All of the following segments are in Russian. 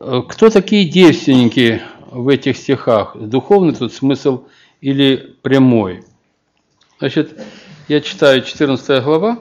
Кто такие девственники в этих стихах? Духовный тут смысл или прямой? Значит, я читаю 14 глава.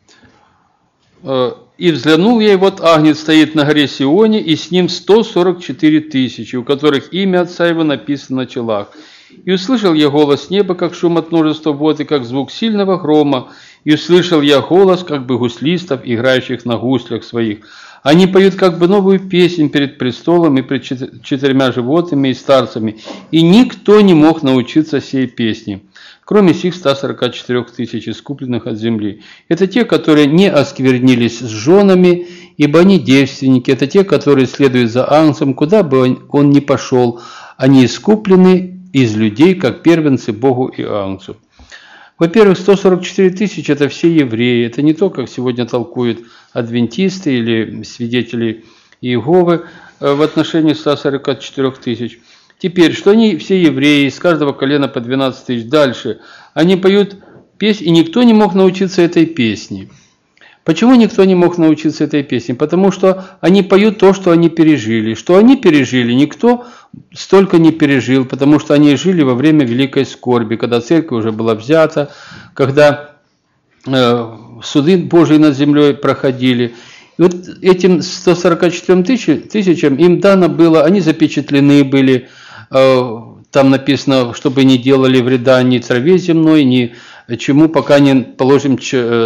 «И взглянул я, и вот Агнец стоит на горе Сионе, и с ним 144 тысячи, у которых имя Отца Его написано на челах. И услышал я голос неба, как шум от множества вод, и как звук сильного грома, и услышал я голос, как бы гуслистов, играющих на гуслях своих. Они поют как бы новую песнь перед престолом и пред 4 животными и старцами, и никто не мог научиться сей песни, кроме сих 144 тысяч искупленных от земли. Это те, которые не осквернились с женами, ибо они девственники. Это те, которые следуют за Агнцем, куда бы он ни пошел. Они искуплены из людей, как первенцы Богу и Агнцу». Во-первых, 144 тысячи – это все евреи. Это не то, как сегодня толкуют адвентисты или свидетели Иеговы в отношении 144 тысяч. Теперь, что они все евреи, из каждого колена по 12 тысяч. Дальше. Они поют песнь, и никто не мог научиться этой песне. Почему никто не мог научиться этой песне? Потому что они поют то, что они пережили. Что они пережили, никто столько не пережил, потому что они жили во время великой скорби, когда церковь уже была взята, когда суды Божьи над землей проходили. И вот этим 144 тысячам им дано было, они запечатлены были, там написано, чтобы не делали вреда ни траве земной, ни чему, пока не положим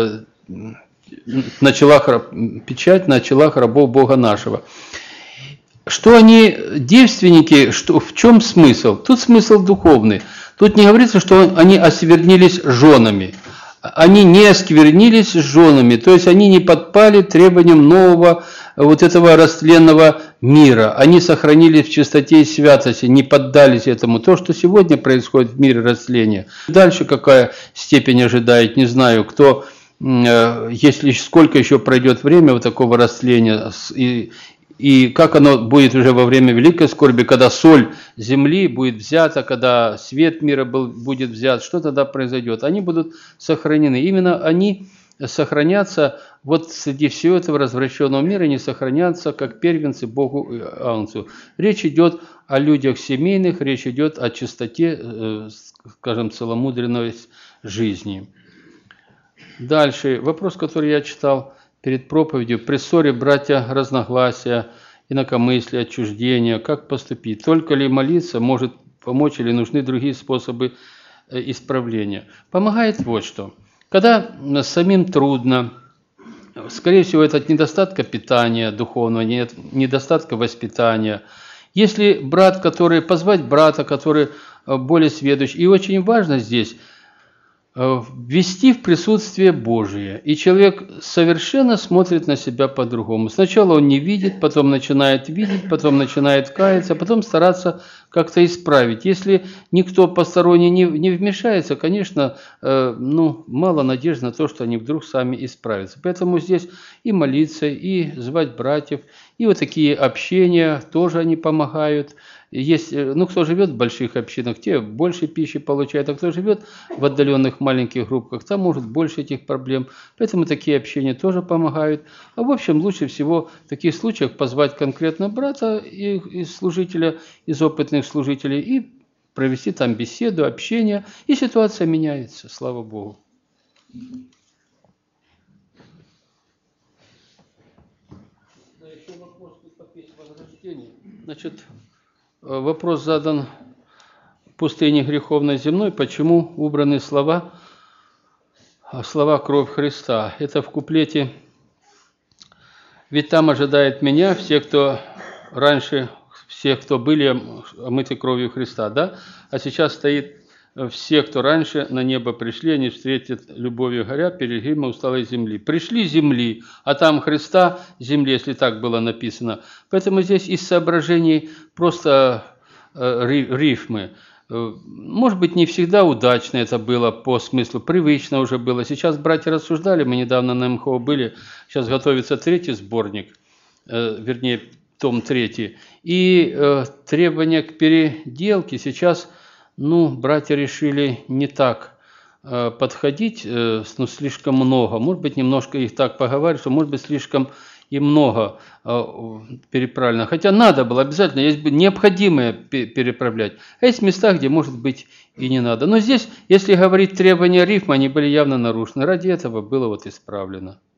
печать на челах рабов Бога нашего. Что они девственники, в чем смысл? Тут смысл духовный. Тут не говорится, что они осквернились женами. Они не осквернились с женами, то есть они не подпали требованиям нового вот этого растленного мира. Они сохранились в чистоте и святости, не поддались этому. То, что сегодня происходит в мире растления. Дальше какая степень ожидает, не знаю, кто, если сколько еще пройдет время вот такого растления, и как оно будет уже во время великой скорби, когда соль земли будет взята, когда свет мира будет взят, что тогда произойдет? Они будут сохранены. Именно они сохранятся, вот среди всего этого развращенного мира, они сохранятся как первенцы Богу и Агнцу. Речь идет о людях семейных, речь идет о чистоте, скажем, целомудренной жизни. Дальше, вопрос, который я читал перед проповедью: при ссоре, братья, разногласия, инакомыслия, отчуждения, как поступить? Только ли молиться может помочь или нужны другие способы исправления? Помогает вот что. Когда самим трудно, скорее всего, это от недостатка питания духовного, нет недостатка воспитания. Если брат, позвать брата, который более сведущ, и очень важно здесь ввести в присутствие Божие. И человек совершенно смотрит на себя по-другому. Сначала он не видит, потом начинает видеть, потом начинает каяться, потом стараться как-то исправить. Если никто посторонний не вмешается, конечно, мало надежды на то, что они вдруг сами исправятся. Поэтому здесь и молиться, и звать братьев, и вот такие общения тоже они помогают. Есть, кто живет в больших общинах, те больше пищи получают, а кто живет в отдаленных маленьких группах, там может больше этих проблем. Поэтому такие общения тоже помогают. А в общем, лучше всего в таких случаях позвать конкретно брата и служителя, из опытных служителей, и провести там беседу, общение, и ситуация меняется, слава Богу. Еще вопрос по песне возрождения. Значит, вопрос задан в пустыне греховной земной, почему убраны слова «Кровь Христа». Это в куплете: «Ведь там ожидает меня все, кто были омыты кровью Христа». Да? А сейчас стоит: «Все, кто раньше на небо пришли, они встретят любовью горя пилигрима усталой земли». Пришли земли, а там Христа земли, если так было написано. Поэтому здесь из соображений просто рифмы. Может быть, не всегда удачно это было по смыслу, привычно уже было. Сейчас братья рассуждали, мы недавно на МХО были, сейчас готовится 3-й сборник, вернее, том 3. И требования к переделке сейчас, братья решили не так подходить, слишком много. Может быть, немножко их так поговаривают, что, может быть, слишком и много переправлено. Хотя надо было обязательно, есть необходимое переправлять. А есть места, где, может быть, и не надо. Но здесь, если говорить требования рифма, они были явно нарушены. Ради этого было вот исправлено.